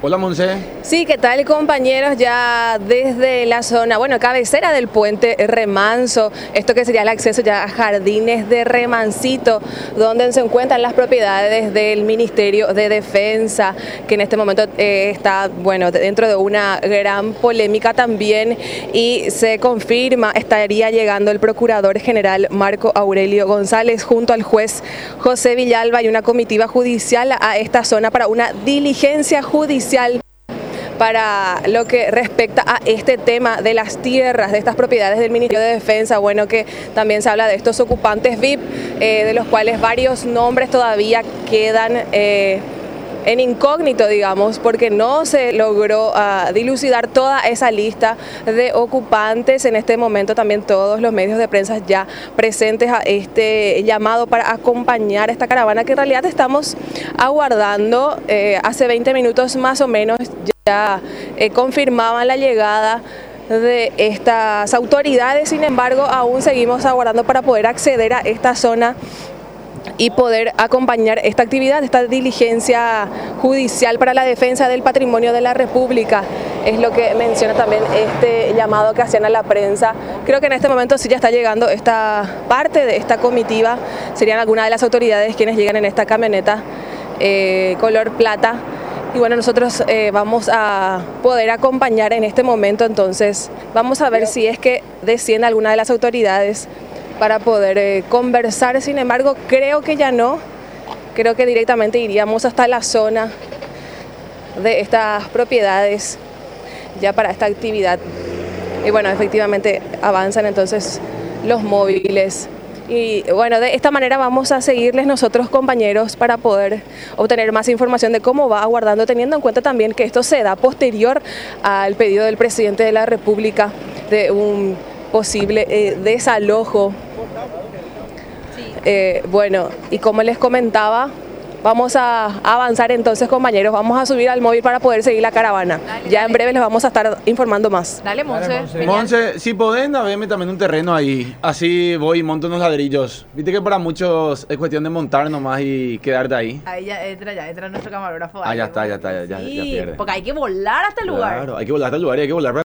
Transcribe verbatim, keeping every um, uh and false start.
Hola, Monse. Sí, ¿qué tal, compañeros? Ya desde la zona, bueno, cabecera del puente Remanso, esto que sería el acceso ya a Jardines de Remancito, donde se encuentran las propiedades del Ministerio de Defensa, que en este momento eh, está, bueno, dentro de una gran polémica también, y se confirma, estaría llegando el Procurador General Marco Aurelio González junto al juez José Villalba y una comitiva judicial a esta zona para una diligencia judicial para lo que respecta a este tema de las tierras, de estas propiedades del Ministerio de Defensa. Bueno, que también se habla de estos ocupantes V I P, eh, de los cuales varios nombres todavía quedan eh, en incógnito, digamos, porque no se logró uh, dilucidar toda esa lista de ocupantes. En este momento también todos los medios de prensa ya presentes a este llamado para acompañar esta caravana que en realidad estamos aguardando. Eh, hace veinte minutos más o menos ya eh, confirmaban la llegada de estas autoridades, sin embargo aún seguimos aguardando para poder acceder a esta zona y poder acompañar esta actividad, esta diligencia judicial para la defensa del patrimonio de la República. Es lo que menciona también este llamado que hacían a la prensa. Creo que en este momento sí ya está llegando esta parte de esta comitiva, serían algunas de las autoridades quienes llegan en esta camioneta eh, color plata. Y bueno, nosotros eh, vamos a poder acompañar en este momento, entonces vamos a ver si es que desciende alguna de las autoridades para poder eh, conversar. Sin embargo, creo que ya no, creo que directamente iríamos hasta la zona de estas propiedades ya para esta actividad. Y bueno, efectivamente avanzan entonces los móviles. Y bueno, de esta manera vamos a seguirles nosotros, compañeros, para poder obtener más información de cómo va aguardando, teniendo en cuenta también que esto se da posterior al pedido del presidente de la República de un posible eh, desalojo. Eh, bueno, y como les comentaba, vamos a avanzar entonces, compañeros, vamos a subir al móvil para poder seguir la caravana. Dale, ya dale. En breve les vamos a estar informando más. Dale, Monse. Dale, Monse. Monse, si podés, verme también un terreno ahí, así voy y monto unos ladrillos. Viste que para muchos es cuestión de montar nomás y quedarte ahí. Ahí ya entra, ya entra nuestro camarógrafo. Ah, ya está, ya está, ya, ya, sí, ya pierde. Porque hay que volar hasta el lugar. Claro, hay que volar hasta el lugar y hay que volar para